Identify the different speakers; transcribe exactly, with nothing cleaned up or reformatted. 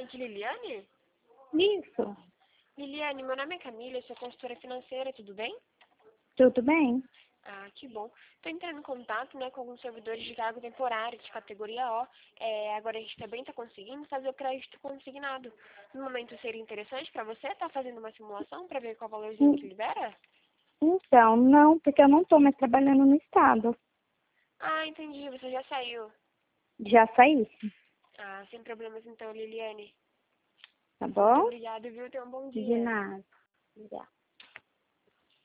Speaker 1: de Liliane?
Speaker 2: Isso.
Speaker 1: Liliane, meu nome é Camila, eu sou consultora financeira, tudo bem?
Speaker 2: Tudo bem?
Speaker 1: Ah, que bom. Estou entrando em contato, né, com alguns servidores de cargo temporário, de categoria O. É, agora a gente também está conseguindo fazer o crédito consignado. No momento seria interessante para você estar fazendo uma simulação para ver qual valorzinho que
Speaker 2: Hum,
Speaker 1: libera?
Speaker 2: Então, não, porque eu não estou mais trabalhando no estado.
Speaker 1: Ah, entendi, você já saiu.
Speaker 2: Já saí,
Speaker 1: Ah, sem problemas então, Liliane.
Speaker 2: tá
Speaker 1: Muito
Speaker 2: bom?
Speaker 1: obrigada, viu? Tenha um bom
Speaker 2: De
Speaker 1: dia.
Speaker 2: nada. Obrigada.